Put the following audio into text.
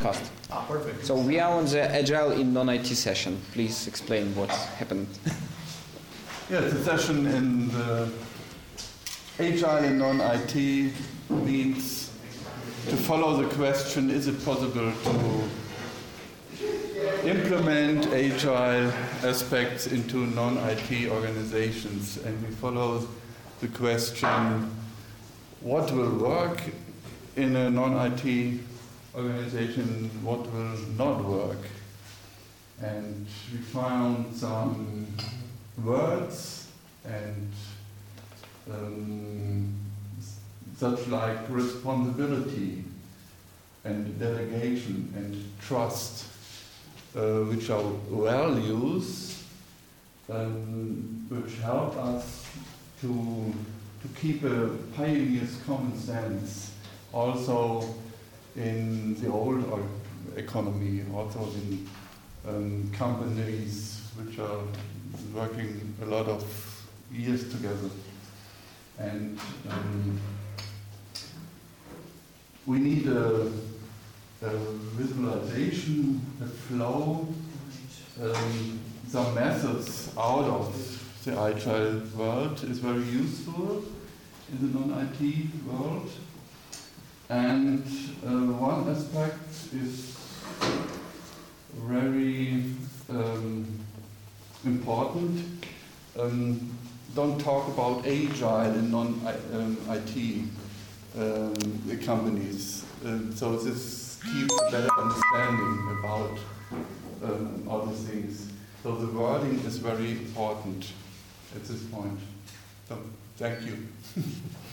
fast. Perfect. So we are on the Agile in non-IT session. Please explain what's happened. Yeah, the session in the Agile in non-IT means to follow the question, is it possible to implement Agile aspects into non-IT organizations? And we follow the question, what will work in a non-IT organization, what will not work? And we found some words and such like responsibility and delegation and trust, which are values which help us to keep a pioneer's common sense also in the old economy, also in companies which are working a lot of years together. And we need a visualization, a flow, some methods out of the Agile world is very useful in the non-IT world. And one aspect is very important. Don't talk about Agile in non-IT companies. So this keeps a better understanding about other things. So the wording is very important at this point. So thank you.